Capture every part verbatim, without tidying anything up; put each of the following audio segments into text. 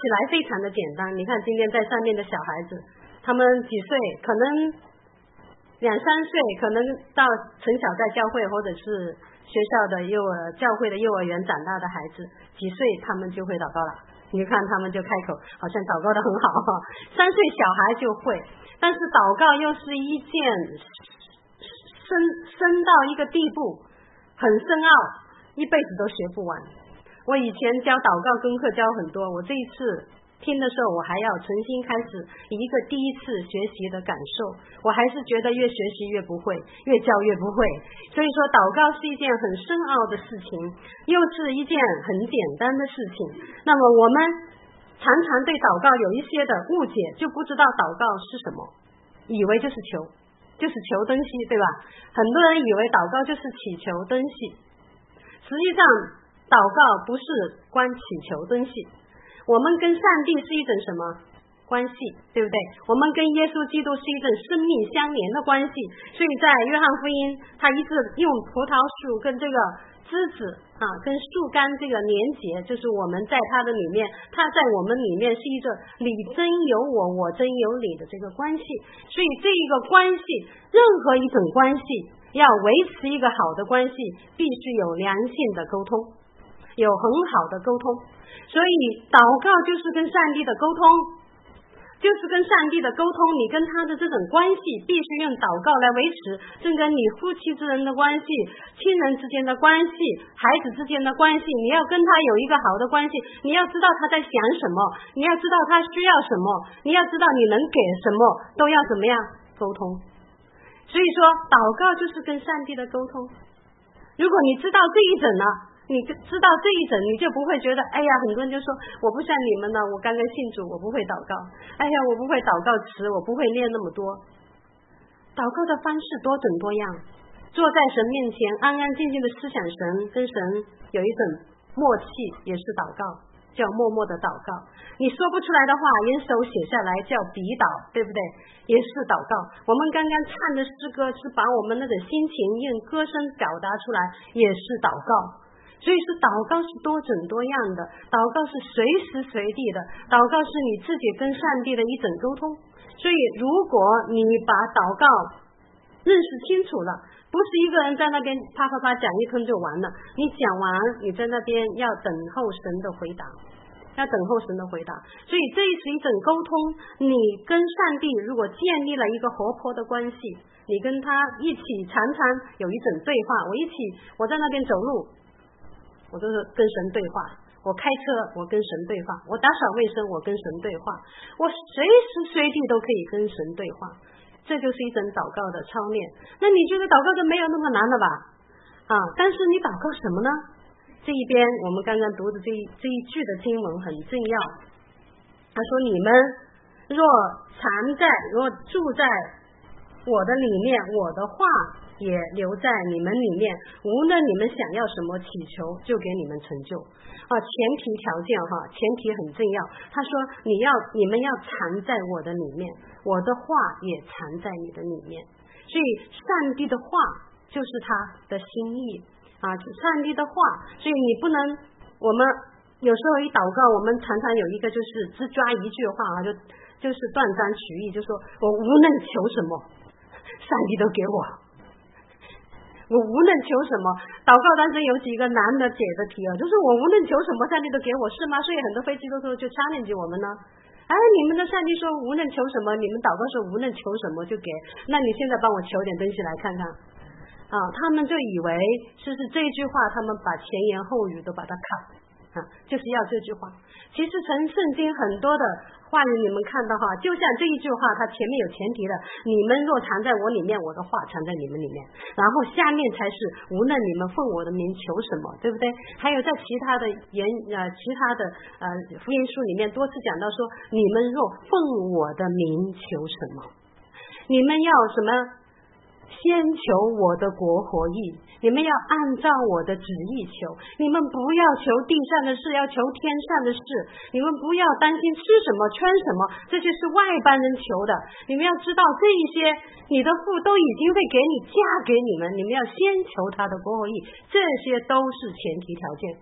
来非常的简单。你看今天在上面的小孩子，他们几岁，可能两三岁，可能到从小在教会或者是学校的幼儿教会的幼儿园长大的孩子，几岁他们就会祷告了。你看他们就开口，好像祷告的很好哈。三岁小孩就会，但是祷告又是一件深深到一个地步，很深奥，一辈子都学不完。我以前教祷告功课教很多，我这一次听的时候，我还要重新开始以一个第一次学习的感受，我还是觉得越学习越不会，越教越不会。所以说祷告是一件很深奥的事情，又是一件很简单的事情。那么我们常常对祷告有一些的误解，就不知道祷告是什么，以为就是求，就是求东西，对吧？很多人以为祷告就是祈求东西，实际上祷告不是光祈求东西，我们跟上帝是一种什么关系，对不对？我们跟耶稣基督是一种生命相连的关系。所以在约翰福音，他一直用葡萄树跟这个枝子啊，跟树干这个连结，就是我们在他的里面，他在我们里面是一个你真有我，我真有你的这个关系。所以这一个关系，任何一种关系要维持一个好的关系，必须有良性的沟通，有很好的沟通。所以祷告就是跟上帝的沟通，就是跟上帝的沟通，你跟他的这种关系必须用祷告来维持，正跟你夫妻之人的关系，亲人之间的关系，孩子之间的关系，你要跟他有一个好的关系，你要知道他在想什么，你要知道他需要什么，你要知道你能给什么，都要怎么样沟通。所以说祷告就是跟上帝的沟通。如果你知道这一种呢，你知道这一种，你就不会觉得哎呀，很多人就说我不像你们呢，我刚刚信主，我不会祷告，哎呀，我不会祷告词，我不会念那么多。祷告的方式多种多样，坐在神面前安安静静的思想神，跟神有一种默契，也是祷告，叫默默的祷告。你说不出来的话，用手写下来叫笔祷，对不对？也是祷告。我们刚刚唱的诗歌是把我们那种心情用歌声表达出来，也是祷告。所以是祷告是多种多样的，祷告是随时随地的，祷告是你自己跟上帝的一种沟通。所以如果你把祷告认识清楚了，不是一个人在那边啪啪啪讲一通就完了，你讲完你在那边要等候神的回答，要等候神的回答。所以这是一种沟通，你跟上帝如果建立了一个活泼的关系，你跟他一起常常有一种对话，我一起我在那边走路，我都是跟神对话，我开车我跟神对话，我打扫卫生我跟神对话，我随时随地都可以跟神对话。这就是一种祷告的操练。那你觉得祷告就没有那么难了吧？啊，但是你祷告什么呢？这一边我们刚刚读的这一这一句的经文很重要，他说你们若常在若住在我的里面，我的话也留在你们里面，无论你们想要什么祈求，就给你们成就。啊，前提条件哈，前提很重要。他说你要你们要藏在我的里面，我的话也藏在你的里面。所以上帝的话就是他的心意啊，上帝的话。所以你不能，我们有时候一祷告，我们常常有一个就是只抓一句话啊，就就是断章取义，就说我无论求什么，上帝都给我。我无论求什么，祷告当中有几个难的解的题啊，就是我无论求什么，上帝都给我，是吗？所以很多非基督徒就 challenge 我们呢。哎，你们的上帝说无论求什么，你们祷告说无论求什么就给，那你现在帮我求点东西来看看啊？他们就以为就是这句话，他们把前言后语都把它卡啊，就是要这句话。其实从圣经很多的话语你们看到哈，就像这一句话，它前面有前提的，你们若藏在我里面，我的话藏在你们里面，然后下面才是无论你们奉我的名求什么，对不对？还有在其他的言呃其他的呃福音书里面多次讲到说，你们若奉我的名求什么，你们要什么？先求我的国和义，你们要按照我的旨意求，你们不要求地上的事，要求天上的事，你们不要担心吃什么穿什么，这些是外邦人求的，你们要知道这一些你的父都已经会给你嫁给你们，你们要先求他的国和义，这些都是前提条件。否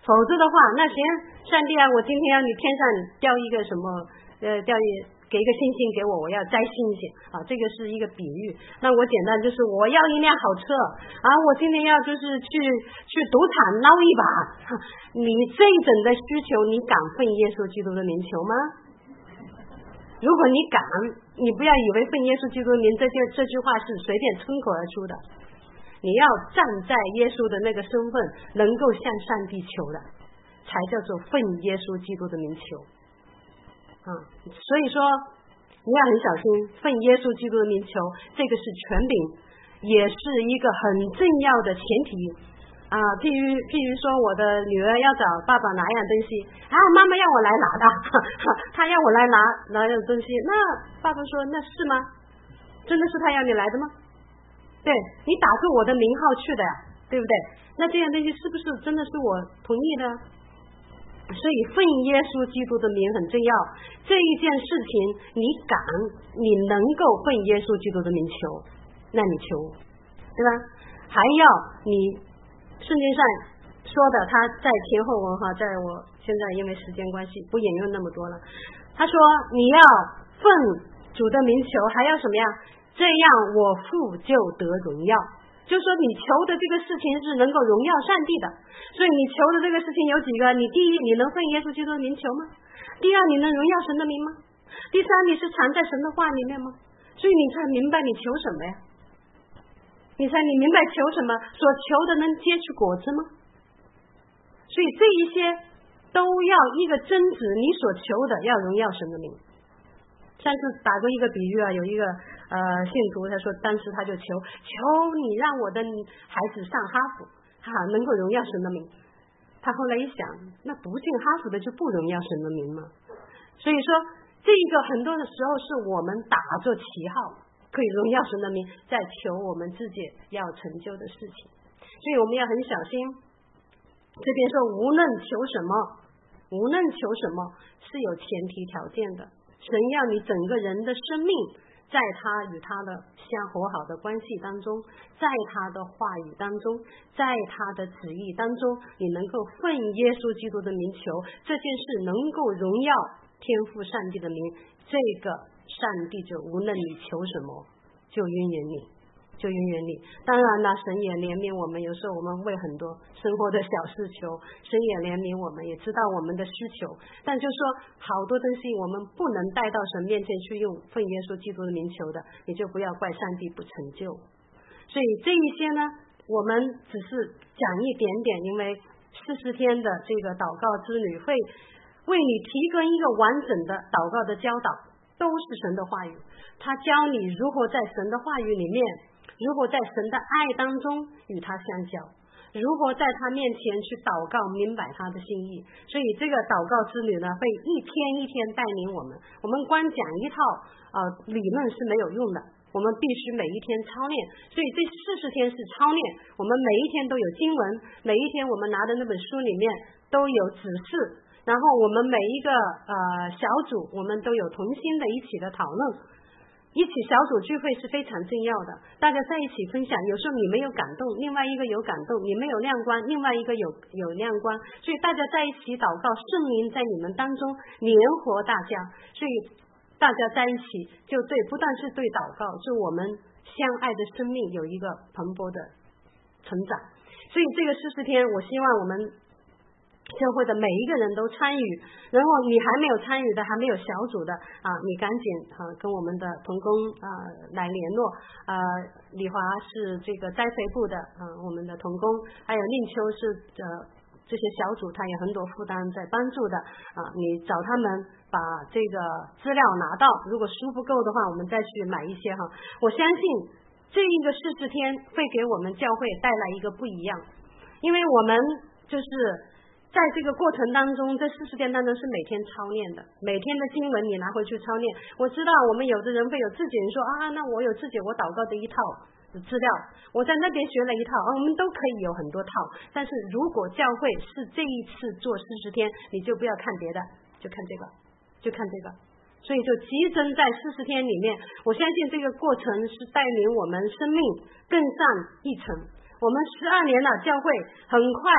否则的话，那行，上帝啊，我今天要你天上掉一个什么，呃，掉一给一个星星给我，我要摘星星啊，这个是一个比喻。那我简单就是我要一辆好车啊，我今天要就是去去赌场捞一把。你这种的需求，你敢奉耶稣基督的名求吗？如果你敢，你不要以为奉耶稣基督的名这句这句话是随便冲口而出的，你要站在耶稣的那个身份，能够向上帝求的，才叫做奉耶稣基督的名求。啊，所以说你要很小心，奉耶稣基督的名求，这个是权柄，也是一个很重要的前提啊。譬如譬如说，我的女儿要找爸爸拿样东西啊，妈妈要我来拿的，她要我来拿拿样东西，那爸爸说那是吗？真的是他要你来的吗？对，你打着我的名号去的呀，对不对？那这样东西是不是真的是我同意的？所以奉耶稣基督的名很重要，这一件事情你敢，你能够奉耶稣基督的名求，那你求，对吧？还要你圣经上说的，他在前后文哈，在我现在因为时间关系不引用那么多了。他说你要奉主的名求，还要什么呀？这样我父就得荣耀。就是说你求的这个事情是能够荣耀上帝的，所以你求的这个事情有几个，你第一你能奉耶稣基督的名求吗？第二你能荣耀神的名吗？第三你是藏在神的话里面吗？所以你才明白你求什么呀，你才你明白求什么，所求的能结出果子吗？所以这一些都要一个真旨，你所求的要荣耀神的名。上次打过一个比喻啊，有一个呃信徒他说，当时他就求求你让我的孩子上哈佛，哈能够荣耀神的名。他后来一想，那不进哈佛的就不荣耀神的名嘛。所以说这个很多的时候是我们打着旗号可以荣耀神的名，在求我们自己要成就的事情。所以我们要很小心，这边说无论求什么，无论求什么是有前提条件的。神要你整个人的生命在他与他的相和好的关系当中，在他的话语当中，在他的旨意当中，你能够奉耶稣基督的名求，这件事能够荣耀天父上帝的名，这个上帝就无论你求什么就允允你就允允你。当然了，神也怜悯我们，有时候我们为很多生活的小事求，神也怜悯我们，也知道我们的需求，但就说好多东西我们不能带到神面前去用奉耶稣基督的名求的，你就不要怪上帝不成就。所以这一些呢，我们只是讲一点点，因为四十天的这个祷告之旅会为你提供一个完整的祷告的教导，都是神的话语，他教你如何在神的话语里面，如何在神的爱当中与他相交，如何在他面前去祷告明白他的心意。所以这个祷告之旅呢，会一天一天带领我们，我们光讲一套呃理论是没有用的，我们必须每一天操练。所以这四十天是操练，我们每一天都有经文，每一天我们拿的那本书里面都有指示，然后我们每一个呃小组我们都有同心的一起的讨论，一起小组聚会是非常重要的，大家在一起分享，有时候你没有感动，另外一个有感动，你没有亮光，另外一个有有亮光，所以大家在一起祷告，圣灵在你们当中联合大家，所以大家在一起就对，不但是对祷告，是我们相爱的生命有一个蓬勃的成长。所以这个四十天我希望我们社会的每一个人都参与，然后你还没有参与的，还没有小组的啊，你赶紧啊跟我们的同工啊来联络啊。李华是这个栽培部的啊，我们的同工，还有令秋是呃这些小组，他也很多负担在帮助的啊。你找他们把这个资料拿到，如果书不够的话，我们再去买一些哈。我相信这一个四十天会给我们教会带来一个不一样，因为我们就是在这个过程当中，这四十天当中是每天操练的，每天的经文你拿回去操练。我知道我们有的人会有自己人说啊，那我有自己我祷告的一套资料，我在那边学了一套啊，我们都可以有很多套。但是如果教会是这一次做四十天，你就不要看别的，就看这个，就看这个。所以就集中在四十天里面，我相信这个过程是带领我们生命更上一层。我们十二年了，教会很快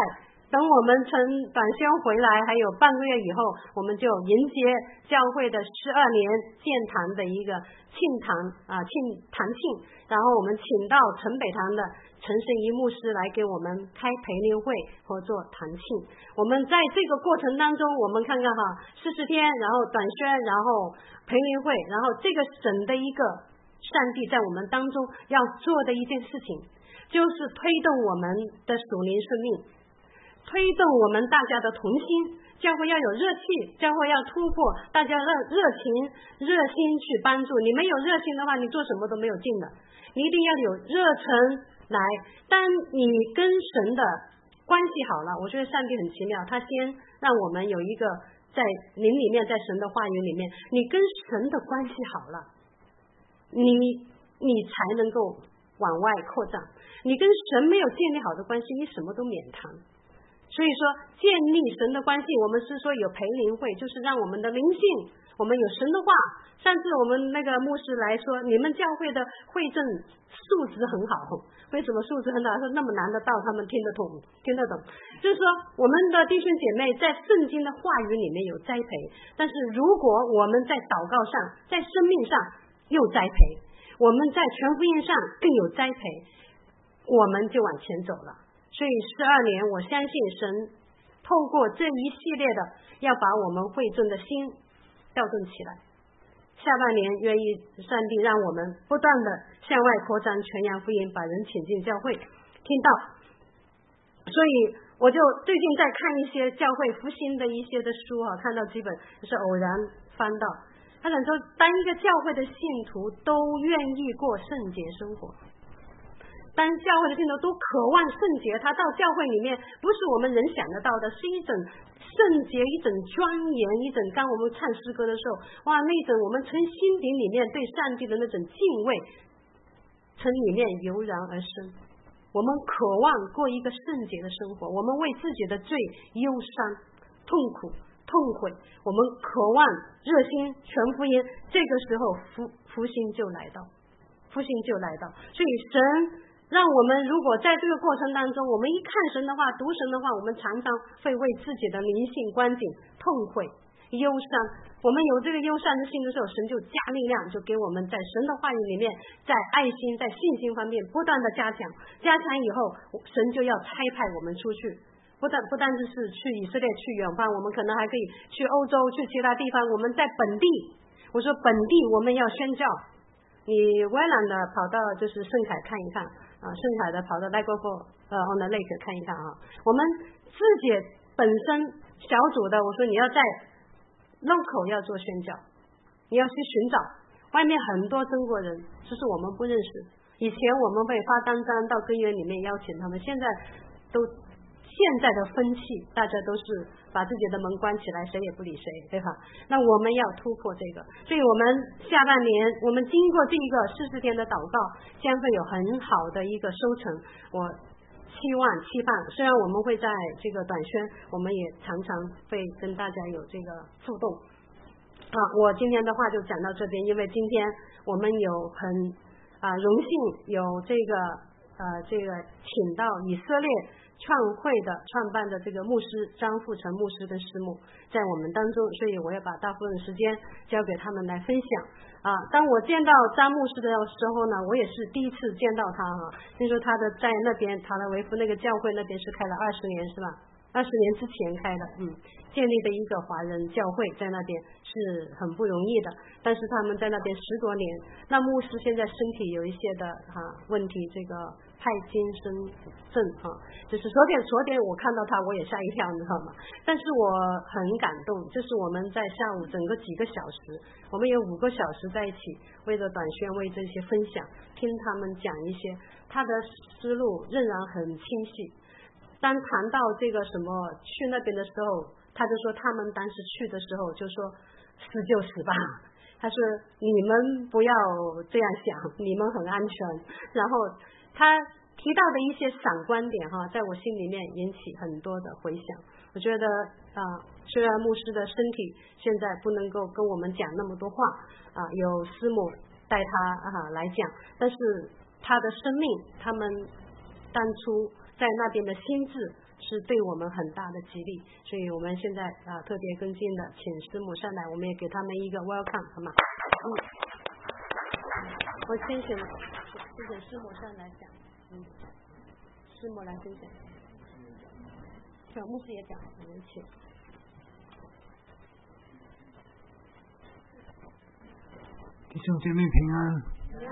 等我们从短宣回来还有半个月以后，我们就迎接教会的十二年建堂的一个庆堂啊庆堂庆，然后我们请到城北堂的陈圣一牧师来给我们开培灵会或做堂庆。我们在这个过程当中，我们看看哈，四十天，然后短宣，然后培灵会，然后这个神的一个上帝在我们当中要做的一件事情，就是推动我们的属灵生命，推动我们大家的同心，教会要有热气，教会要突破，大家热热情热心去帮助。你没有热心的话，你做什么都没有劲的。你一定要有热忱来。当你跟神的关系好了，我觉得上帝很奇妙，他先让我们有一个在灵里面，在神的话语里面，你跟神的关系好了，你你才能够往外扩张。你跟神没有建立好的关系，你什么都免谈。所以说建立神的关系，我们是说有培灵会，就是让我们的灵性，我们有神的话。上次我们那个牧师来说，你们教会的会证素质很好，为什么素质很好？说那么难的道他们听得懂听得懂，就是说我们的弟兄姐妹在圣经的话语里面有栽培，但是如果我们在祷告上，在生命上又栽培，我们在全福音上更有栽培，我们就往前走了。所以十二年，我相信神透过这一系列的要把我们会众的心调动起来。下半年愿意上帝让我们不断的向外扩张，传扬福音，把人请进教会听到。所以我就最近在看一些教会复兴的一些的书啊，看到几本就是偶然翻到，他想说当一个教会的信徒都愿意过圣洁生活，当教会的信徒都渴望圣洁，他到教会里面不是我们人想得到的，是一种圣洁，一种庄严，一种当我们唱诗歌的时候，哇，那种我们从心底里面对上帝的那种敬畏从里面油然而生。我们渴望过一个圣洁的生活，我们为自己的罪忧伤痛苦痛悔，我们渴望热心全福音，这个时候福福星就来到，福星就来到。所以神让我们如果在这个过程当中，我们一看神的话，读神的话，我们常常会为自己的灵性光景痛悔忧伤。我们有这个忧伤的心的时候，神就加力量，就给我们在神的话语里面，在爱心在信心方面不断的加强，加强以后神就要差派我们出去，不但不单只是去以色列去远方，我们可能还可以去欧洲去其他地方。我们在本地，我说本地我们要宣教，你歪懒的跑到就是圣凯看一看啊，圣凯的跑到 Niagara 呃 on the lake 看一看啊。我们自己本身小组的，我说你要在 local 要做宣教，你要去寻找外面很多中国人，就是我们不认识。以前我们会发单张到根源里面邀请他们，现在都现在的风气，大家都是把自己的门关起来，谁也不理谁，对吧？那我们要突破这个，所以我们下半年，我们经过这一个四十天的祷告，将会有很好的一个收成。我期望期盼，虽然我们会在这个短宣，我们也常常会跟大家有这个互动。啊，我今天的话就讲到这边，因为今天我们有很啊荣幸有这个呃这个请到以色列创会的创办的这个牧师张富成牧师跟师母在我们当中，所以我要把大部分时间交给他们来分享啊。当我见到张牧师的时候呢，我也是第一次见到他哈、啊。听说他的在那边塔拉维夫那个教会那边是开了二十年是吧？二十年之前开的，嗯，建立的一个华人教会在那边是很不容易的，但是他们在那边十多年。那牧师现在身体有一些的哈、啊、问题，这个派金森症啊，就是昨天昨天我看到他我也吓一跳，你知道吗？但是我很感动，就是我们在下午整个几个小时，我们有五个小时在一起，为了短宣为这些分享，听他们讲一些，他的思路仍然很清晰。当谈到这个什么去那边的时候，他就说他们当时去的时候就说死就死吧，他说你们不要这样想，你们很安全。然后他提到的一些闪观点哈，在我心里面引起很多的回响。我觉得啊、呃，虽然牧师的身体现在不能够跟我们讲那么多话啊、呃，有师母带他啊来讲，但是他的生命，他们当初在那边的心智， 是对我们很大的激励，所以我们现在啊、呃、特别跟进的，请师母上来，我们也给他们一个 welcome， 好吗？嗯，我先选，谢谢师母上来讲，嗯，师母来分享，小牧师也讲，我们请。 弟兄姐妹平安。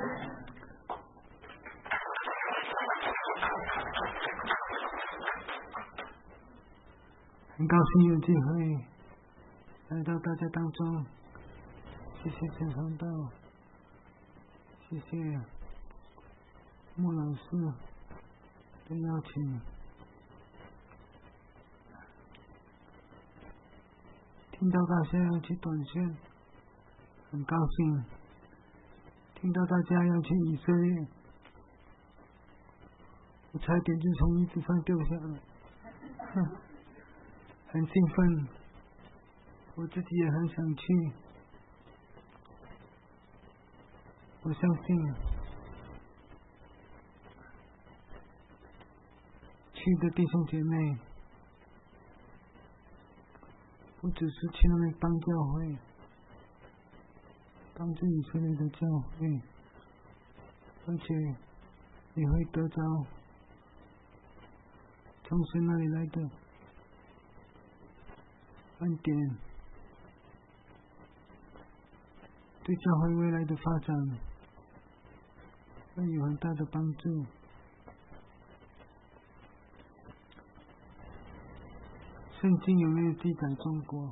很高兴有机会来到大家当中，谢谢陈传道，谢谢莫老师的邀请。听到大家要去短宣，很高兴。听到大家要去以色列，我差点就从椅子上掉下来，很兴奋，我自己也很想去。我相信去的弟兄姐妹，不只是去那边帮教会，帮助以色列的教会，而且也会得着从神那里来的恩典，对教会未来的发展会有很大的帮助。圣经有没有记载中国？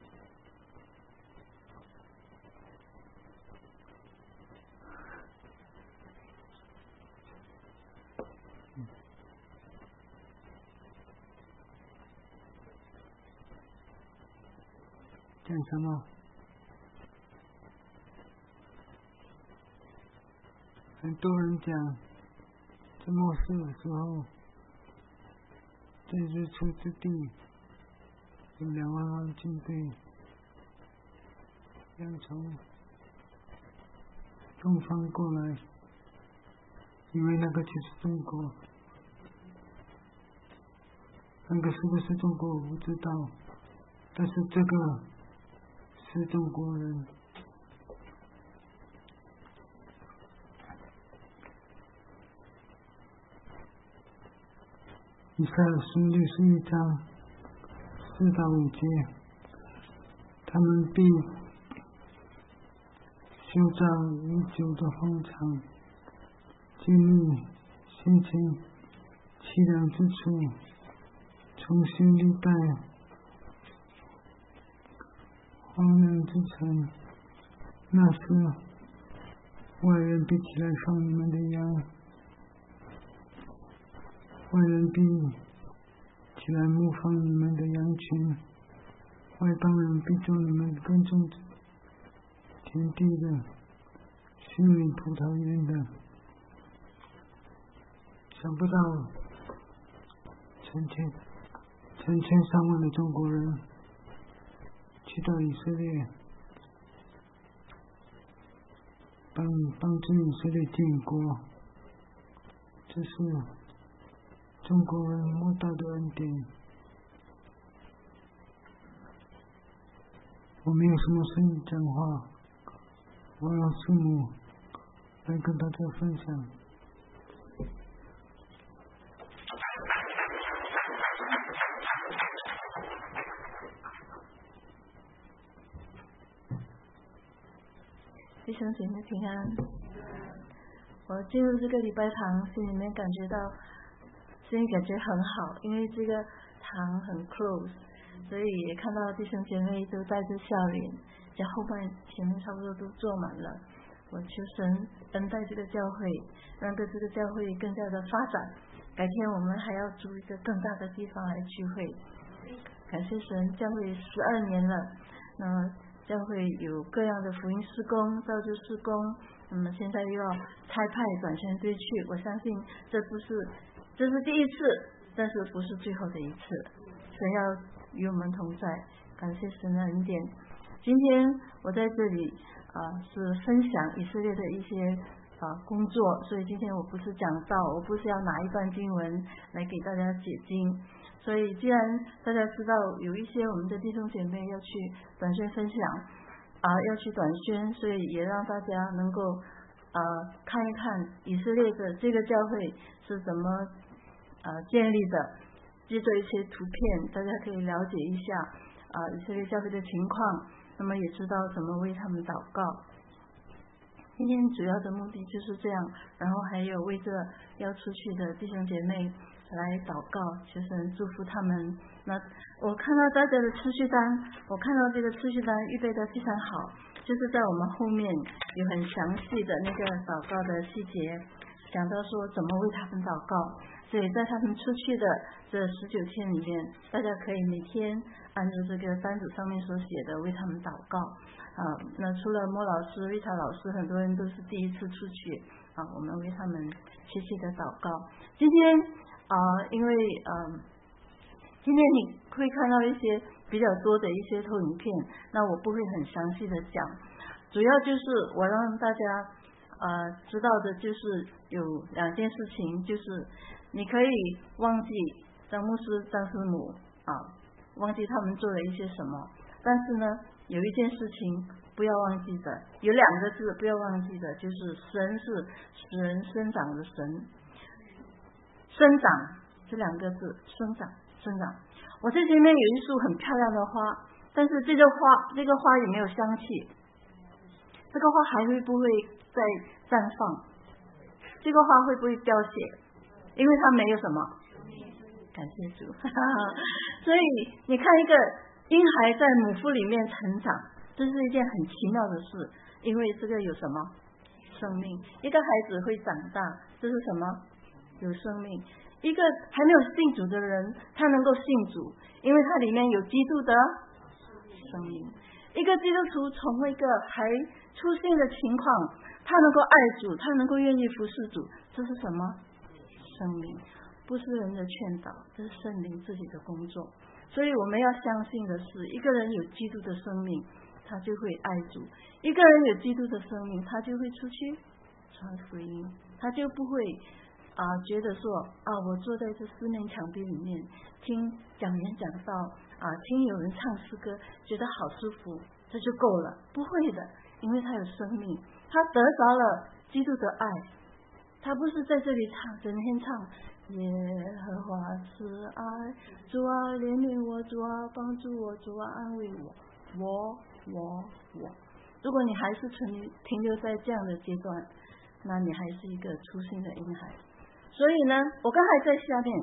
讲什么？很多人讲，在末世的时候，在日出之地有两万万军队要从东方过来，以为那个就是中国，那个是不是中国我不知道，但是这个是中国人。以赛亚书六十一章四到五节，他们必修造已久的荒场，经历先前凄凉之处，重新历代荒凉之城。那时外人必起来放你们的羊，外人必起来牧放你们的羊群，外邦人必做你们耕种田地的，修理葡萄园的。想不到成千成千上万的中国人去到以色列，帮帮助以色列建国，这是中国人莫大的恩典。我没有什么声音讲话，我让师母来跟大家分享。 弟兄姐妹平安。我进入这个礼拜堂，心里面感觉到心里感觉很好，因为这个堂很 close， 所以也看到弟兄姐妹都带着笑脸，在后半前面差不多都坐满了。我求神恩待这个教会，让这个教会更加的发展，改天我们还要租一个更大的地方来聚会。感谢神，教会十二年了，那么教会有各样的福音事工、造就事工，那么现在又要差派短宣队去，我相信这不是这是第一次，但是不是最后的一次。神要与我们同在，感谢神的恩典。今天我在这里啊、呃、是分享以色列的一些啊、呃、工作，所以今天我不是讲道，我不是要拿一段经文来给大家解经， 所以既然大家知道有一些我们的弟兄姐妹要去短宣分享啊，要去短宣，所以也让大家能够啊看一看以色列的这个教会是怎么啊建立的，借着一些图片，大家可以了解一下啊以色列教会的情况，那么也知道怎么为他们祷告。今天主要的目的就是这样，然后还有为这要出去的弟兄姐妹来祷告，求神祝福他们。那我看到大家的次序单，我看到这个次序单预备的非常好，就是在我们后面有很详细的那个祷告的细节，讲到说怎么为他们祷告。所以在他们出去的这十九天里面，大家可以每天按照这个单子上面所写的为他们祷告啊。那除了莫老师、瑞塔老师，很多人都是第一次出去啊，我们为他们切切的祷告。今天啊，因为嗯，今天你会看到一些比较多的一些投影片，那我不会很详细的讲，主要就是我让大家呃知道的就是有两件事情，就是你可以忘记张牧师、张师母啊，忘记他们做了一些什么，但是呢，有一件事情不要忘记的，有两个字不要忘记的，就是神是使人生长的神，生长这两个字，生长生长。我这前面有一束很漂亮的花，但是这个花这个花也没有香气，这个花还会不会再绽放？这个花会不会凋谢？因为它没有什么，感谢主。所以你看一个婴孩在母腹里面成长，这是一件很奇妙的事，因为这个有什么生命。一个孩子会长大，这是什么？有生命。一个还没有信主的人，他能够信主，因为他里面有基督的生命。一个基督徒从一个还出现的情况，他能够爱主，他能够愿意服侍主，这是什么？生命。不是人的劝导，这是圣灵自己的工作。所以我们要相信的是，一个人有基督的生命，他就会爱主；一个人有基督的生命，他就会出去传福音，他就不会啊觉得说啊我坐在这四面墙壁里面听讲演讲道啊，听有人唱诗歌，觉得好舒服，这就够了。不会的，因为他有生命，他得着了基督的爱，他不是在这里唱，整天唱耶和华是爱，主啊怜悯我，主啊帮助我，主啊安慰我，我我我。如果你还是停停留在这样的阶段，那你还是一个初心的婴孩。所以呢，我刚才在下面，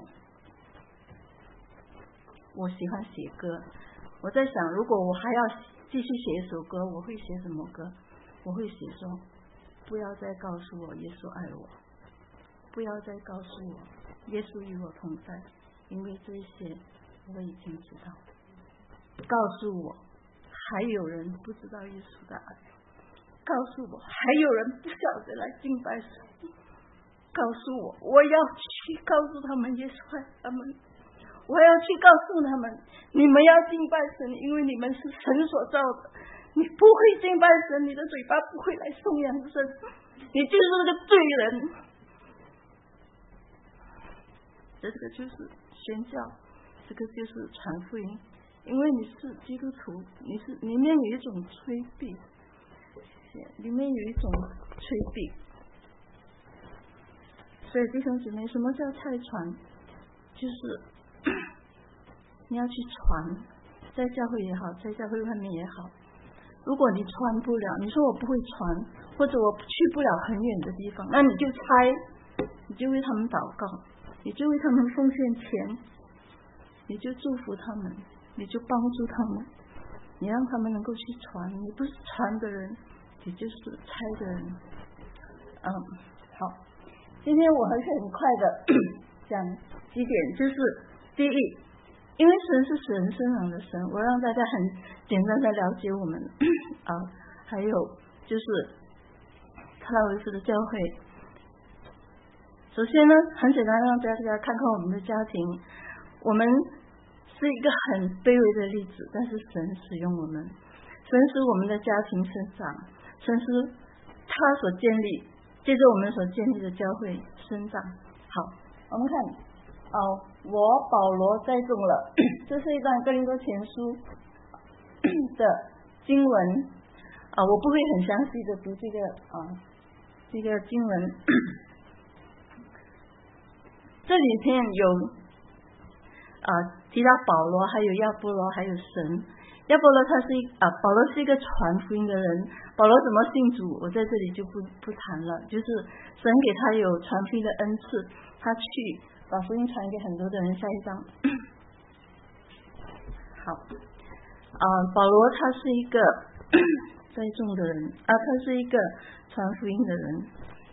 我喜欢写歌，我在想，如果我还要继续写一首歌，我会写什么歌？我会写说，不要再告诉我耶稣爱我，不要再告诉我耶稣与我同在，因为这些我已经知道。告诉我还有人不知道耶稣的爱，告诉我还有人不晓得来敬拜神，告诉我我要去告诉他们耶稣爱他们，我要去告诉他们，你们要敬拜神，因为你们是神所造的。你不会敬拜神，你的嘴巴不会来颂扬神，你就是个罪人。这个就是宣教，这个就是传福音。因为你是基督徒，你是里面有一种催逼，里面有一种催逼。所以弟兄姊妹，什么叫拆传？就是你要去传，在教会也好，在教会外面也好。如果你传不了，你说我不会传，或者我去不了很远的地方，那你就拆，你就为他们祷告，你就为他们奉献钱，你就祝福他们，你就帮助他们，你让他们能够去传。你不是传的人，你就是拆的人。嗯，好，今天我还是很快的讲几点，就是第一，因为神是使人生长的神，我让大家很简单的了解我们啊，还有就是特拉维斯的教会。首先呢，很简单让大家看看我们的家庭，我们是一个很卑微的例子，但是神使用我们，神使我们的家庭生长，神使他所建立，借着我们所建立的教会生长。好，我们看哦，我保罗栽种了，这是一段哥林多前书的经文啊，我不会很详细的读这个啊这个经文，这里面有啊提到保罗，还有亚波罗，还有神。亚波罗他是一啊，保罗是一个传福音的人。保罗怎么信主，我在这里就不不谈了。就是神给他有传福音的恩赐，他去把福音传给很多的人。下一章，好，啊，保罗他是一个栽种的人啊，他是一个传福音的人。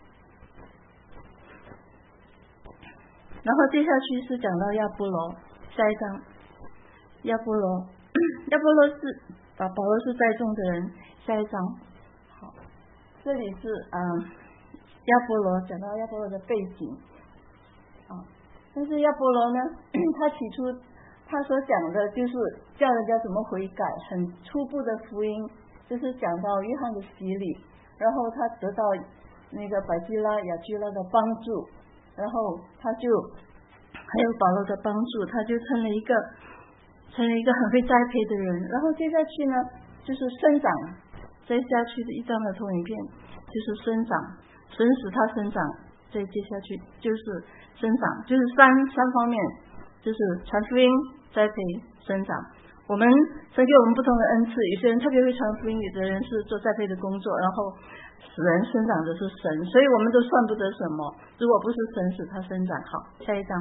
然后接下去是讲到亚波罗，下一章，亚波罗。亚波罗是啊，保罗是栽种的人。下一章，好，这里是嗯亚波罗，讲到亚波罗的背景啊。但是亚波罗呢，他起初他所讲的就是叫人家怎么悔改，很初步的福音，就是讲到约翰的洗礼，然后他得到那个百基拉、亚居拉的帮助，然后他就还有保罗的帮助，他就成了一个。成为一个很会栽培的人，然后接下去呢，就是生长，再下去的一张的投影片就是生长，神使他生长，再接下去就是生长，就是三三方面，就是传福音、栽培、生长。我们神给我们不同的恩赐，有些人特别会传福音，有的人是做栽培的工作，然后使人生长的是神，所以我们都算不得什么，如果不是神使他生长。好，下一张。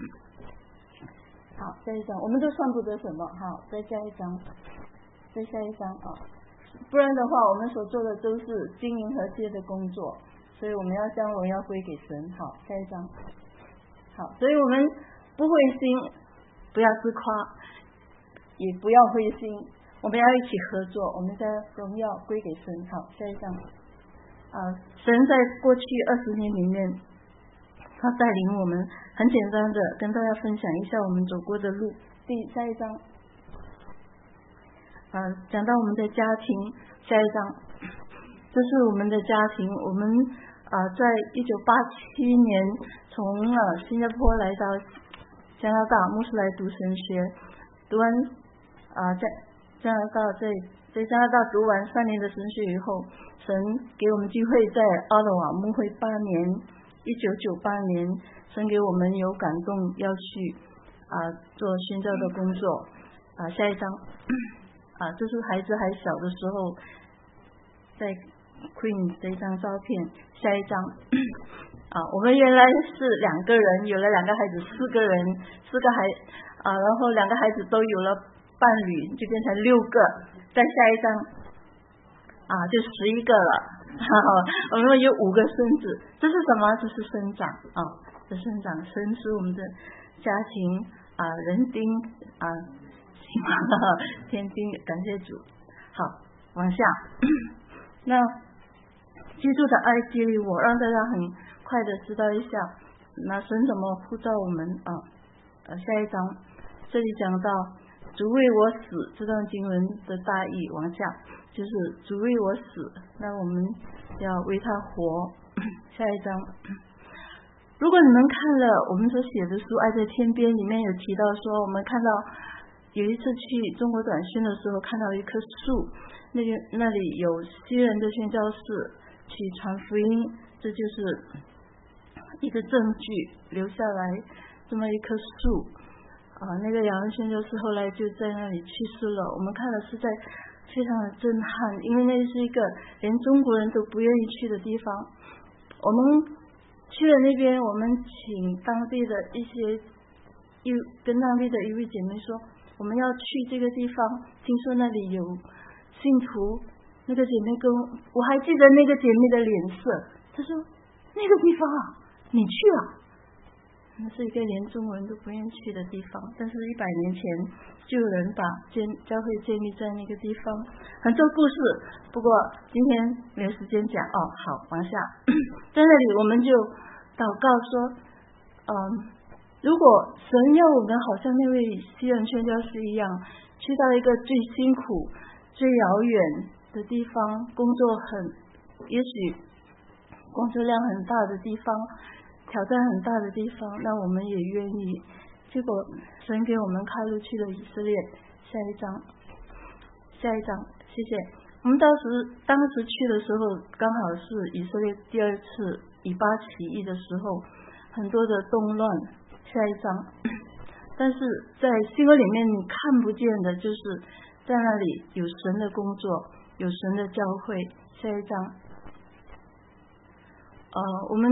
好，下一张，我们都算不得什么。好，再下一张，再下一张啊！不然的话，我们所做的都是经营和谐的工作，所以我们要将荣耀归给神。好，下一张。好，所以我们不灰心，不要自夸，也不要灰心，我们要一起合作，我们将荣耀归给神。好，下一张。啊，神在过去二十年里面。他带领我们很简单的跟大家分享一下我们走过的路。第下一章，啊，讲到我们的家庭。下一章，这是我们的家庭。我们啊，在一九八七年从啊新加坡来到加拿大，牧师来读神学，读完啊在加拿大在在加拿大读完三年的神学以后，神给我们机会在奥特瓦牧会八年。一九九八年，神给我们有感动，要去啊做宣教的工作啊。下一章啊，这是孩子还小的时候，在 Queen 这一张照片。下一张啊，我们原来是两个人，有了两个孩子，四个人，四个孩啊，然后两个孩子都有了伴侣，就变成六个。再下一张啊，就十一个了。我们有五个孙子，这是什么？这是生长啊，这生长，神使我们的家庭啊，人丁啊，天丁，感谢主。好，往下，那基督的爱激励我，让大家很快的知道一下，那神怎么呼召我们啊？呃，下一章，这里讲到主为我死这段经文的大意，往下。就是主为我死，那我们要为他活。下一章，如果你们看了我们所写的书《爱在天边》，里面有提到说，我们看到有一次去中国短宣的时候，看到一棵树，那个那里有西人的宣教士去传福音，这就是一个证据留下来这么一棵树啊。那个杨恩宣教士后来就在那里去世了，我们看了是在。非常的震撼，因为那是一个连中国人都不愿意去的地方。我们去了那边，我们请当地的一些一跟当地的一位姐妹说，我们要去这个地方，听说那里有信徒。那个姐妹跟我还记得那个姐妹的脸色，她说那个地方啊，你去啊？那是一个连中国人都不愿意去的地方，但是一百年前就有人把建教会建立在那个地方，很多故事，不过今天没有时间讲哦。好，往下，在那里我们就祷告说，嗯，如果神要我们好像那位西人宣教士一样，去到一个最辛苦、最遥远的地方，工作很，也许工作量很大的地方。 挑战很大的地方，那我们也愿意。结果神给我们开路去了以色列。下一章，下一章，谢谢。我们当时当时去的时候，刚好是以色列第二次以巴起义的时候，很多的动乱。下一章，但是在新闻里面你看不见的，就是在那里有神的工作，有神的教会。下一章，呃，我们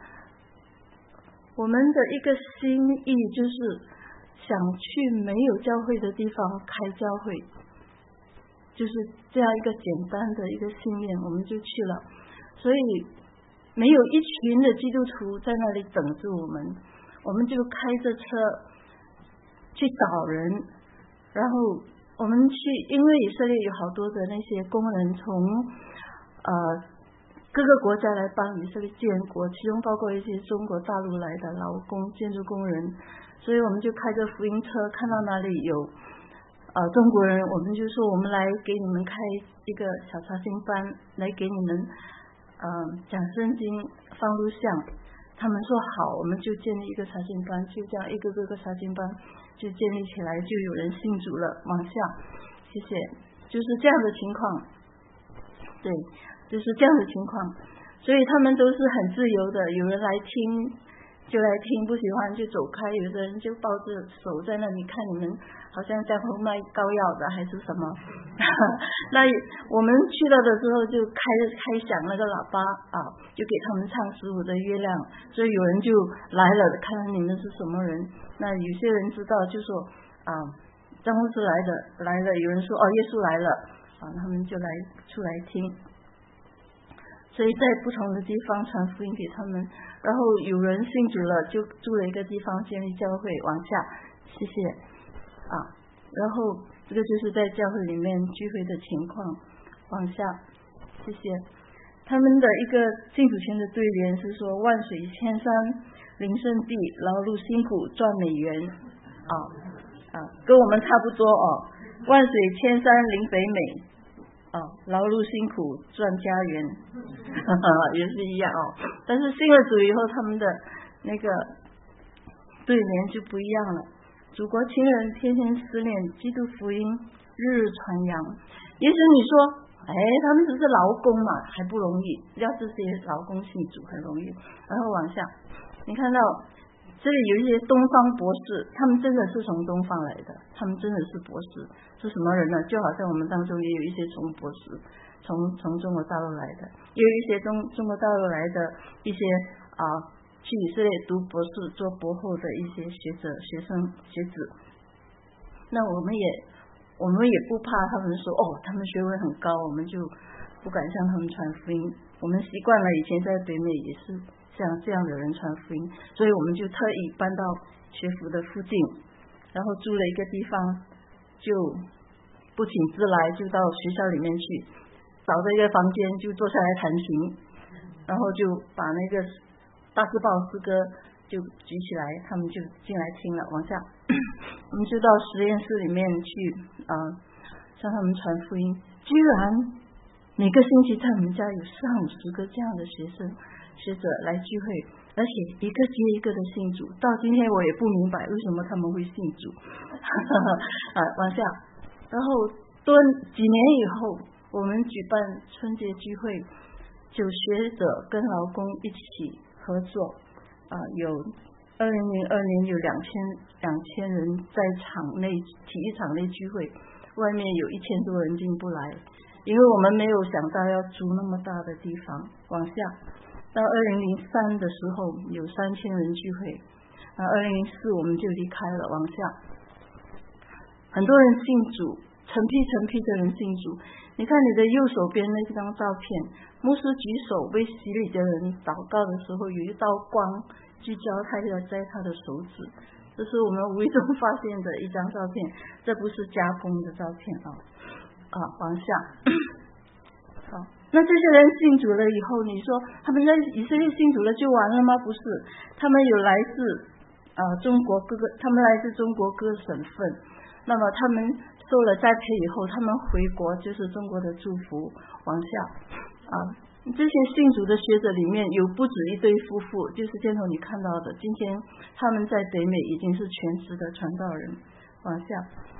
我们的一个心意就是想去没有教会的地方开教会，就是这样一个简单的一个信念，我们就去了。所以没有一群的基督徒在那里等着我们，我们就开着车去找人，然后我们去，因为以色列有好多的那些工人从呃各个国家来帮以色列建国，其中包括一些中国大陆来的劳工、建筑工人，所以我们就开着福音车，看到哪里有呃中国人，我们就说我们来给你们开一个小查经班，来给你们呃讲圣经、放录像。他们说好，我们就建立一个查经班，就这样一个个个查经班就建立起来，就有人信主了。往下，谢谢，就是这样的情况，对，就是这样的情况。所以他们都是很自由的，有人来听就来听，不喜欢就走开，有的人就抱着手在那里看你们，好像在后卖膏药的还是什么。那我们去了的时候就开开响那个喇叭啊，就给他们唱十五的月亮，所以有人就来了，看看你们是什么人。那有些人知道就说啊，张牧师来的来了，有人说哦耶稣来了啊，他们就来出来听。所以在不同的地方传福音给他们，然后有人信主了，就住了一个地方建立教会。往下，谢谢啊。然后这个就是在教会里面聚会的情况。往下，谢谢。他们的一个信主前的对联是说：万水千山临圣地，劳碌辛苦赚美元。啊啊，跟我们差不多哦。万水千山临北美。哦，劳碌辛苦赚家园，也是一样哦。但是信了主以后，他们的那个对联就不一样了。祖国情人天天思念，基督福音日日传扬。也许你说，哎，他们只是劳工嘛，还不容易，要这些劳工信主很容易。然后往下，你看到这里有一些东方博士，他们真的是从东方来的，他们真的是博士，是什么人呢？就好像我们当中也有一些从博士，从从中国大陆来的，也有一些中中国大陆来的一些啊去以色列读博士、做博后的一些学者、学生、学子。那我们也我们也不怕他们说哦，他们学位很高，我们就不敢向他们传福音。我们习惯了，以前在北美也是像这样的人传福音，所以我们就特意搬到学府的附近，然后租了一个地方，就不请自来，就到学校里面去找着一个房间，就坐下来弹琴，然后就把那个大字报诗歌就举起来，他们就进来听了。往下，我们就到实验室里面去啊、呃，向他们传福音。居然每个星期在我们家有三五十个这样的学生学者来聚会，而且一个接一个的信主。到今天我也不明白为什么他们会信主。啊，往下，然后多几年以后，我们举办春节聚会，就学者跟劳工一起合作，啊，有二零零二年有两千两千人在场内体育场内聚会，外面有一千多人进不来，因为我们没有想到要租那么大的地方。往下。到二零零三的时候有三千人聚会，啊，二零零四我们就离开了。往下，很多人信主，成批成批的人信主。你看你的右手边那张照片，牧师举手为洗礼的人祷告的时候，有一道光聚焦开了在他的手指，这是我们无意中发现的一张照片，这不是加工的照片啊。啊，往下。好，那这些人信主了以后，你说他们在以色列信主了就完了吗？不是，他们有来自呃中国各个，他们来自中国各个省份。那么他们受了栽培以后，他们回国就是中国的祝福。往下啊， 这些信主的学者里面有不止一对夫妇，就是箭头你看到的，今天他们在北美已经是全职的传道人。往下，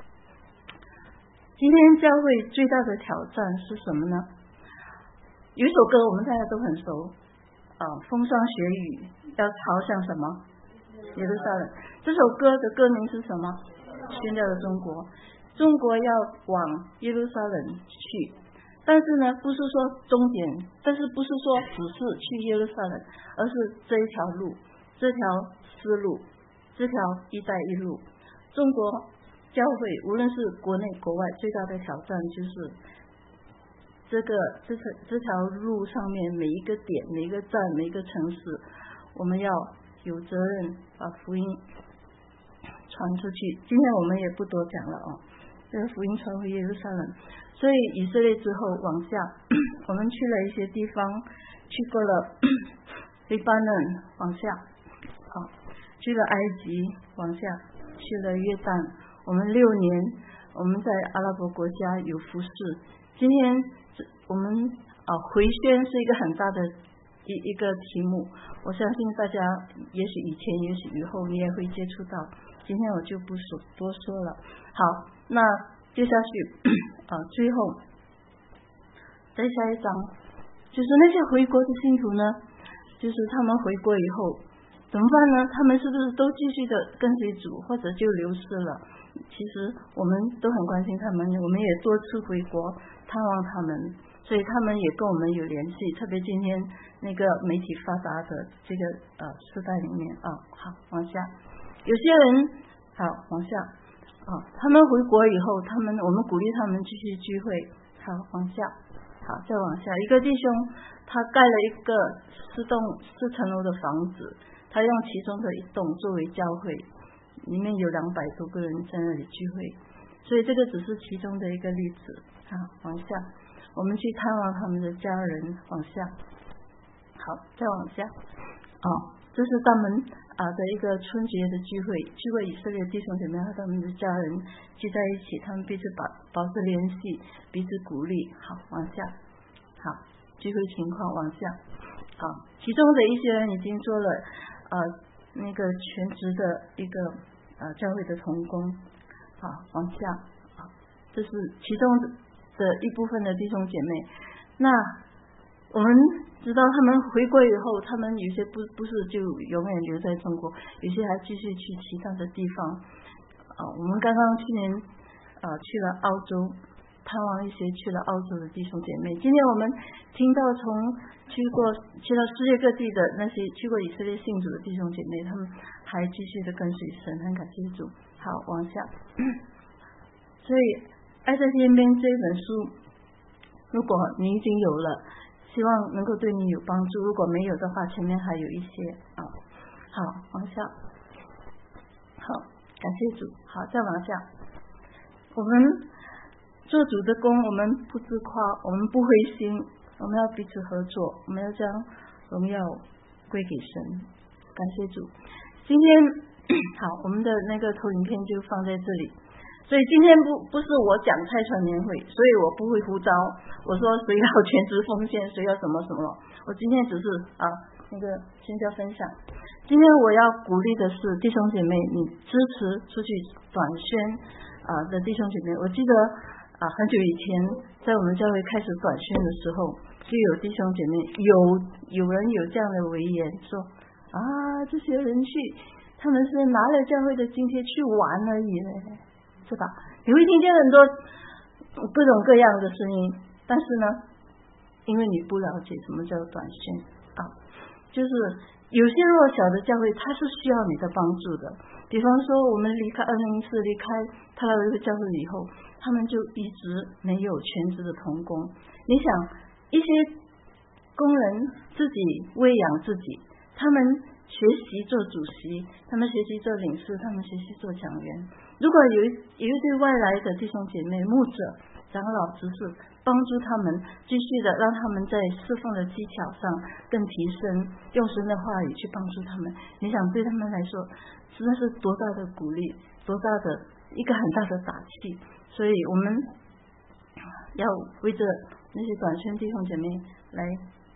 今天教会最大的挑战是什么呢？有一首歌我们大家都很熟啊，风霜雪雨要朝向什么？耶路撒冷。这首歌的歌名是什么？宣教的中国。中国要往耶路撒冷去，但是呢，不是说终点，但是不是说只是去耶路撒冷，而是这一条路，这条丝路，这条一带一路。中国教会无论是国内国外，最大的挑战就是这个这条这条路上面每一个点、每一个站、每一个城市，我们要有责任把福音传出去。今天我们也不多讲了哦，这个福音传回耶路撒冷。所以以色列之后往下，我们去了一些地方，去过了黎巴嫩，往下，好，去了埃及，往下，去了约旦。我们六年，我们在阿拉伯国家有服侍。今天我们啊回宣是一个很大的一一个题目，我相信大家也许以前也许以后你也会接触到，今天我就不说多说了。好，那接下去啊最后再下一章，就是那些回国的信徒呢，就是他们回国以后怎么办呢？他们是不是都继续的跟随主，或者就流失了？其实我们都很关心他们，我们也多次回国探望他们，所以他们也跟我们有联系。特别今天那个媒体发达的这个呃时代里面啊，好往下，有些人好往下啊，他们回国以后，他们我们鼓励他们继续聚会。好往下，好再往下，一个弟兄他盖了一个四栋四层楼的房子，他用其中的一栋作为教会。里面有两百多个人在那里聚会，所以这个只是其中的一个例子。好，往下，我们去探望他们的家人。往下，好，再往下。哦，这是他们啊的一个春节的聚会，聚会以色列弟兄姐妹和他们的家人聚在一起，他们彼此保保持联系，彼此鼓励。好，往下，好，聚会情况往下。好，其中的一些人已经做了呃那个全职的一个呃教会的同工。好，往下，好，这是其中的一部分的弟兄姐妹。那我们知道他们回国以后，他们有些不不是就永远留在中国，有些还继续去其他的地方。啊，我们刚刚去年啊去了澳洲，探望一些去了澳洲的弟兄姐妹。今天我们听到从去过去到世界各地的那些去过以色列信主的弟兄姐妹，他们还继续的跟随神，很感谢主。好，往下。所以爱在天边这一本书，如果你已经有了，希望能够对你有帮助，如果没有的话，前面还有一些啊。好，往下。好，感谢主。好，再往下。我们做主的工，我们不自夸，我们不灰心，我们要彼此合作，我们要将荣耀归给神。感谢主。今天好，我们的那个投影片就放在这里。所以今天不不是我讲差传年会，所以我不会呼召我说谁要全职奉献，谁要什么什么。我今天只是啊那个宣教分享。今天我要鼓励的是弟兄姐妹，你支持出去短宣啊的弟兄姐妹。我记得啊很久以前在我们教会开始短宣的时候，就有弟兄姐妹有有人有这样的微言说啊这些人去他们是拿了教会的津贴去玩而已呢。是吧？你会听见很多各种各样的声音，但是呢，因为你不了解什么叫短宣啊，就是有些弱小的教会，它是需要你的帮助的。比方说，我们离开二零一四离开泰拉维的教会以后，他们就一直没有全职的同工。你想，一些工人自己喂养自己，他们学习做主席，他们学习做领事，他们学习做讲员。如果有一有一对外来的弟兄姐妹、牧者、长老、执事帮助他们，继续的让他们在侍奉的技巧上更提升，用神的话语去帮助他们，你想对他们来说，真的是多大的鼓励，多大的一个很大的打气。所以我们要为着那些短宣弟兄姐妹来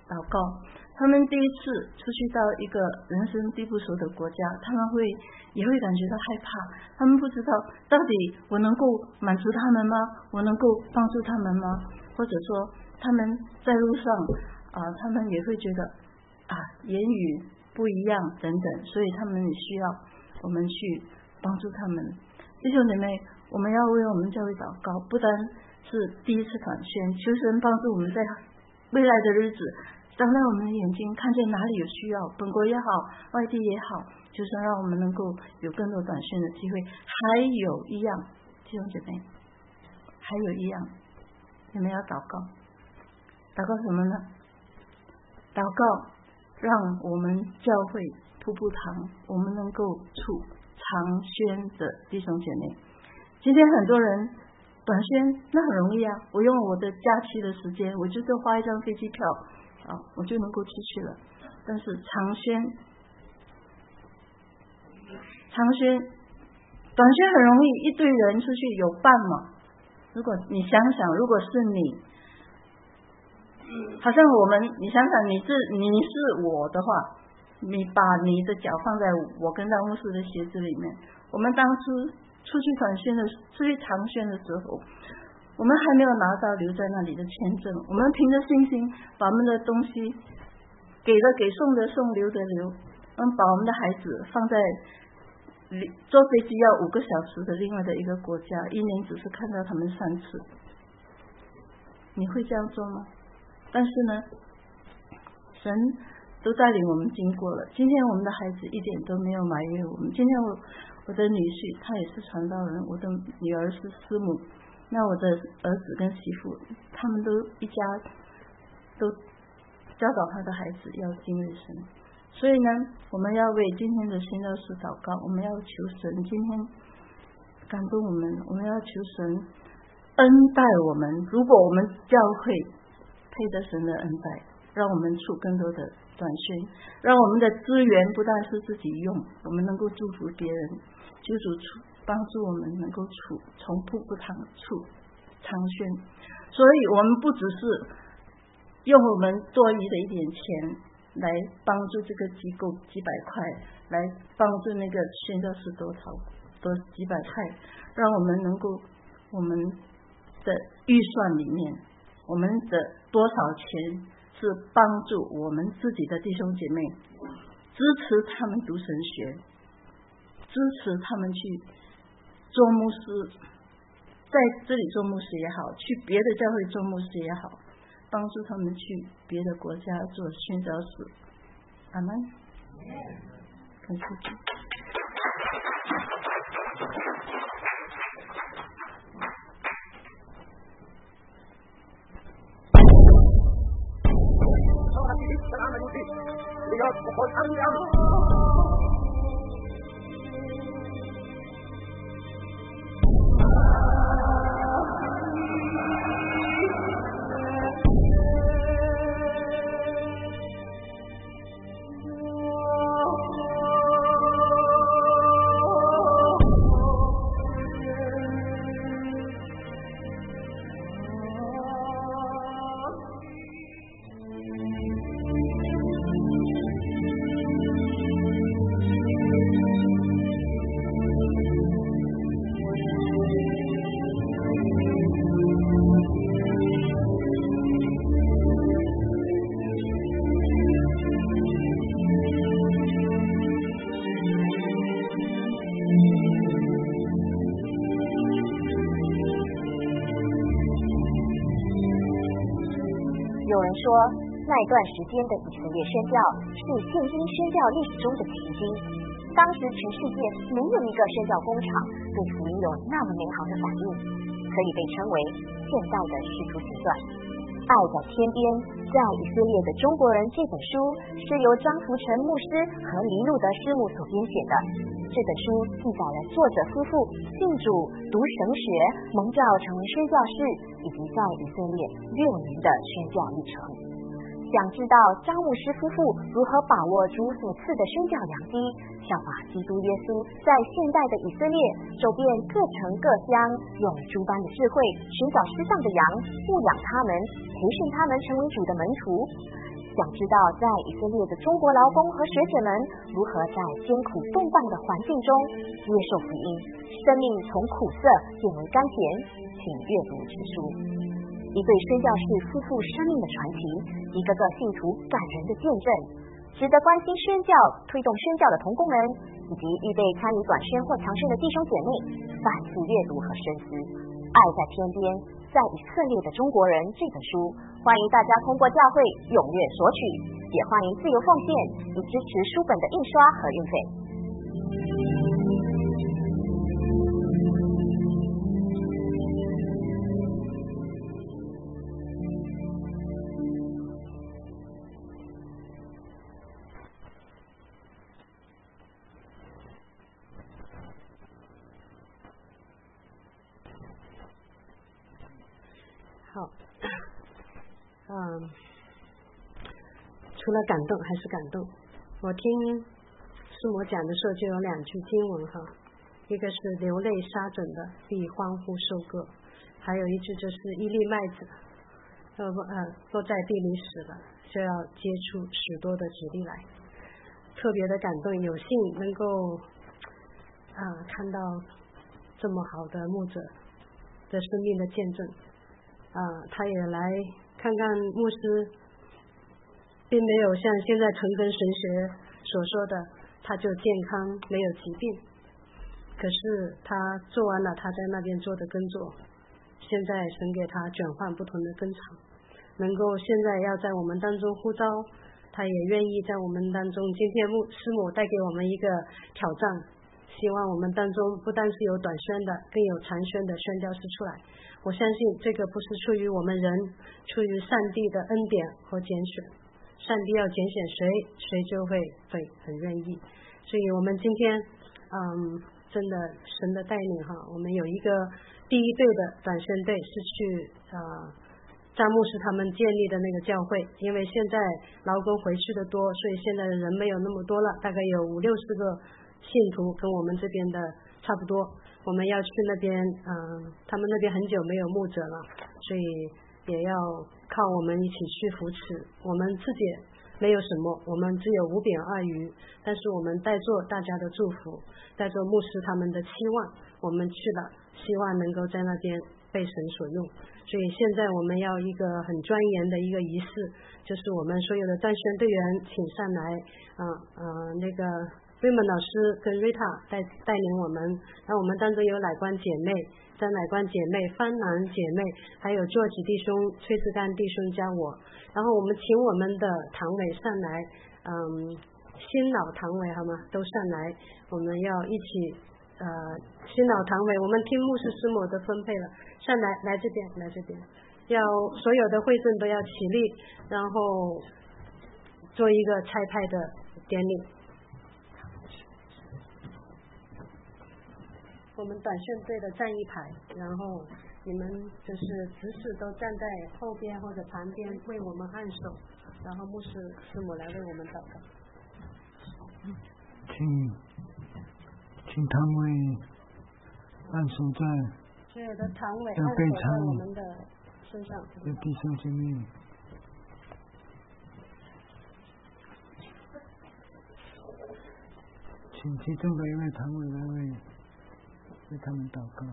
祷告。他们第一次出去到一个人生地不熟的国家，他们会也会感觉到害怕，他们不知道到底我能够满足他们吗？我能够帮助他们吗？或者说他们在路上啊、呃，他们也会觉得啊言语不一样等等，所以他们也需要我们去帮助他们。弟兄姐妹，我们要为我们教会祷告，不单是第一次短宣，求神帮助我们在未来的日子，张开我们的眼睛，看见哪里有需要，本国也好，外地也好，就是让我们能够有更多短宣的机会。还有一样，弟兄姐妹，还有一样，你们要祷告，祷告什么呢？祷告让我们教会瀑布堂，我们能够处长宣的弟兄姐妹。今天很多人短宣那很容易啊，我用我的假期的时间，我就是花一张飞机票啊，我就能够出去了。但是长宣，长宣，短宣很容易，一堆人出去有伴嘛。如果你想想，如果是你，好像我们，你想想你是你是我的话，你把你的脚放在我跟张牧师的鞋子里面，我们当初出去短宣的出去长宣的时候，我们还没有拿到留在那里的签证，我们凭着信心把我们的东西给的给，送的送，留的留，我们把我们的孩子放在坐飞机要五个小时的另外的一个国家，一年只是看到他们三次。你会这样做吗？但是呢，神都带领我们经过了。今天我们的孩子一点都没有埋怨我们。今天我我的女婿他也是传道人，我的女儿是师母，那我的儿子跟媳妇他们都一家都教导他的孩子要敬畏神。所以呢，我们要为今天的宣教士祷告，我们要求神今天感动我们，我们要求神恩待我们。如果我们教会配得神的恩待，让我们处更多的短宣，让我们的资源不但是自己用，我们能够祝福别人，求主帮助我们能够处从瀑布堂处长宣。所以我们不只是用我们多余的一点钱来帮助这个机构几百块，来帮助那个宣教士多少多几百块，让我们能够我们的预算里面，我们的多少钱是帮助我们自己的弟兄姐妹，支持他们读神学，支持他们去做牧师，在这里做牧师也好，去别的教会做牧师也好，帮助他们去别的国家做宣教士。阿们。感谢主。 有人说，那一段时间的以色列宣教是现今宣教历史中的奇迹。当时全世界没有一个宣教工厂对福音有那么美好的反应，可以被称为现代的使徒行传。爱在天边，在以色列的中国人这本书是由张福成牧师和黎路德师母所编写的。这本书记载了作者夫妇信主、读神学、蒙召成为宣教士，以及在以色列六年的宣教历程。想知道张牧师夫妇如何把握主所赐的宣教良机，效法基督耶稣在现代的以色列走遍各城各乡，用诸般的智慧寻找失丧的羊，牧养他们，培训他们成为主的门徒。 想知道在以色列的中国劳工和学者们如何在艰苦动荡的环境中接受福音，生命从苦涩变为甘甜，请阅读此书。一对宣教士夫妇生命的传奇，一个个信徒感人的见证，值得关心宣教、推动宣教的同工们，以及预备参与短宣或长宣的弟兄姐妹，反复阅读和深思《爱在天边，在以色列的中国人》这本书。欢迎大家通过教会踊跃索取，也欢迎自由奉献，以支持书本的印刷和运费。 好，嗯，除了感动还是感动。我听师母讲的时候就有两句经文哈，一个是流泪杀准的必欢呼收割，还有一句就是一粒麦子呃不呃落在地里死了，就要结出许多的子粒来。特别的感动，有幸能够啊看到这么好的牧者的生命的见证。啊，他也来看看牧师，并没有像现在陈根神学所说的，他就健康没有疾病。可是他做完了他在那边做的耕作，现在神给他转换不同的耕场，能够现在要在我们当中呼召，他也愿意在我们当中。今天牧师母带给我们一个挑战，希望我们当中不单是有短宣的，更有长宣的宣教士出来。我相信这个不是出于我们人，出于上帝的恩典和拣选。上帝要拣选谁，谁就会会很愿意。所以我们今天嗯，真的神的带领哈，我们有一个第一队的短宣队是去呃詹牧师他们建立的那个教会，因为现在劳工回去的多，所以现在的人没有那么多了，大概有五六十个信徒跟我们这边的差不多。我们要去那边嗯、呃，他们那边很久没有牧者了，所以也要靠我们一起去扶持。我们自己没有什么，我们只有五饼二鱼，但是我们带做大家的祝福，带做牧师他们的期望，我们去了，希望能够在那边被神所用。所以现在我们要一个很庄严的一个仪式，就是我们所有的短宣队员请上来，嗯嗯、呃呃、那个瑞文老师跟瑞塔带带领我们，然后我们当中有乃关姐妹、张乃关姐妹、方兰姐妹，还有作几弟兄、崔志刚弟兄加我，然后我们请我们的堂委上来，嗯，新老堂委好吗？都上来，我们要一起呃，新老堂委，我们听牧师师母的分配了，上来来这边，来这边，要所有的会众都要起立，然后做一个拆派的典礼。我们短宣队的站一排，然后你们就是执事都站在后边或者旁边为我们按手，然后牧师师母来为我们祷告。 请请堂委按手在所有的堂委按手在我们的身上。 的弟兄姐妹，请其中的一位堂委来为为他们祷告。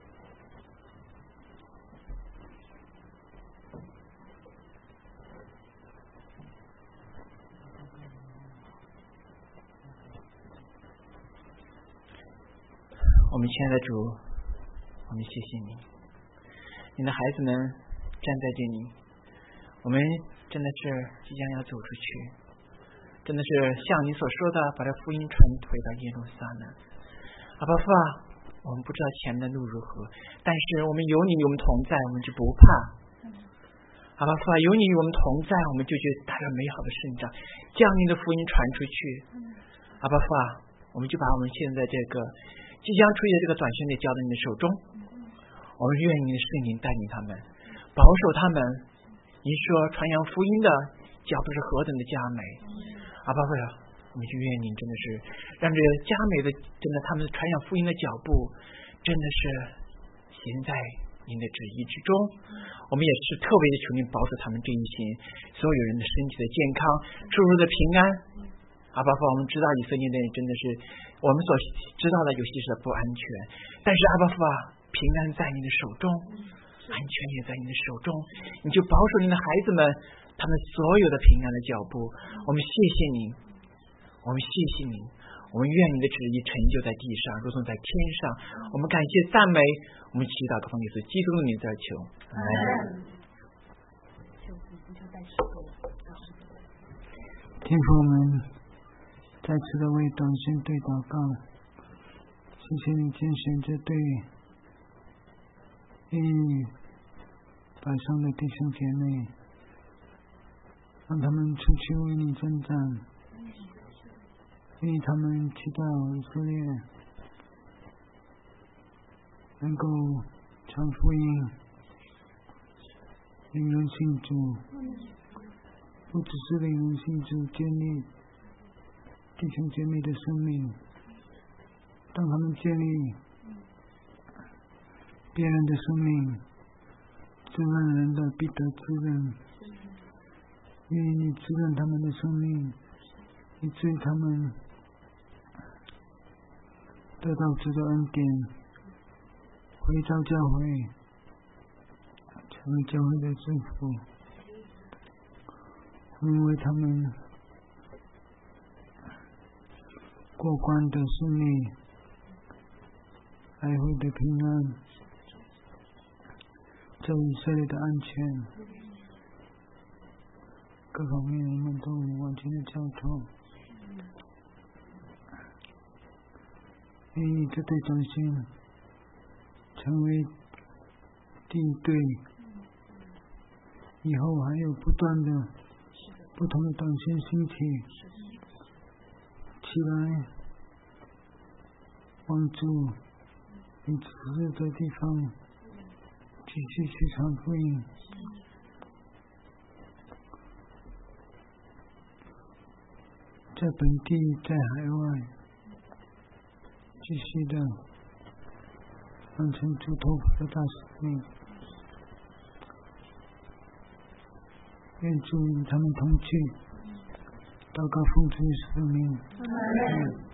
我们亲爱的主，我们谢谢你，你的孩子们站在这里，我们真的是即将要走出去，真的是像你所说的，把这福音传回到耶路撒冷。阿爸父啊，我们不知道前面的路如何，但是我们有你与我们同在，我们就不怕。阿爸父啊，有你与我们同在，我们就去带着美好的生长，将你的福音传出去。阿爸父啊，我们就把我们现在这个即将出去的这个短宣队交到你的手中，我们愿你的圣灵带领他们，保守他们。你说传扬福音的脚步是何等的佳美，阿爸父啊，我们就愿你真的是让这佳美的真的他们传扬福音的脚步真的是行在您的旨意之中。我们也是特别的求您保守他们这一行所有人的身体的健康，出入的平安。阿爸父，我们知道以色列的人真的是我们所知道的有些是不安全，但是阿爸父啊，平安在您的手中，安全也在您的手中，你就保守您的孩子们他们所有的平安的脚步。我们谢谢您，我们谢谢您，我们愿你的旨意成就在地上如同在天上。我们感谢赞美，我们祈祷奉耶稣基督的名在求，阿门。 天父，我们再次的为短宣队祷告，谢谢你拣选这对英语摆上的弟兄姐妹，让他们出去为你征战，因为他们知道以色列能够传福音，令人信主，不只是令人信主，建立弟兄姐妹的生命。当他们建立别人的生命，滋润人的必得滋润，因为你滋润他们的生命，以至于他们得到这个恩典，回到教会，成为教会的祝福。因为他们过关的顺利，来回的平安，在以色列的安全，各方面我们都完全的交托。因为这对短信成为第一对，以后还有不断的不同的短信兴起起来，帮助你指示的地方继续去传福音。在本地，在海外，继续的完成主托付的大使命。愿主与他们同去，祷告奉主耶稣的名。